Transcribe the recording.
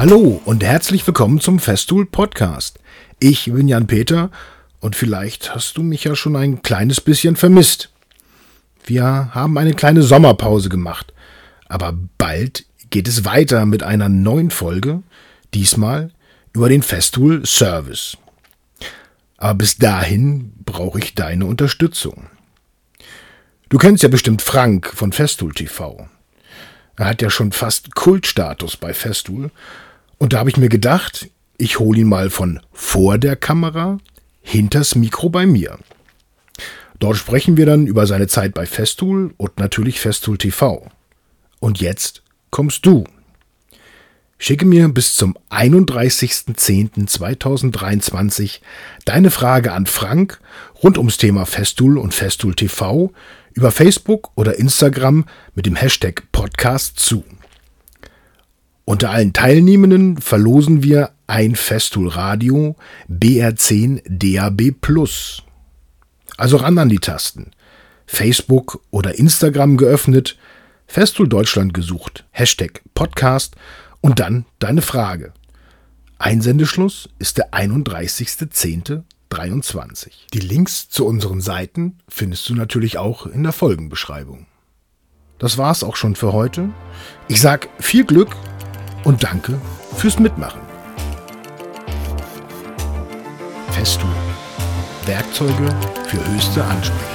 Hallo und herzlich willkommen zum Festool Podcast. Ich bin Jan Peter und vielleicht hast du mich ja schon ein kleines bisschen vermisst. Wir haben eine kleine Sommerpause gemacht, aber bald geht es weiter mit einer neuen Folge, diesmal über den Festool Service. Aber bis dahin brauche ich deine Unterstützung. Du kennst ja bestimmt Frank von Festool TV. Er hat ja schon fast Kultstatus bei Festool und da habe ich mir gedacht, ich hole ihn mal von vor der Kamera hinters Mikro bei mir. Dort sprechen wir dann über seine Zeit bei Festool und natürlich Festool TV. Und jetzt kommst du. Schicke mir bis zum 31.10.2023 deine Frage an Frank rund ums Thema Festool und Festool TV über Facebook oder Instagram mit dem Hashtag Podcast zu. Unter allen Teilnehmenden verlosen wir ein Festool Radio BR10 DAB+. Also ran an die Tasten. Facebook oder Instagram geöffnet, Festool Deutschland gesucht, Hashtag Podcast und dann deine Frage. Einsendeschluss ist der 31.10.23. Die Links zu unseren Seiten findest du natürlich auch in der Folgenbeschreibung. Das war's auch schon für heute. Ich sag viel Glück und danke fürs Mitmachen. Festool. Werkzeuge für höchste Ansprüche.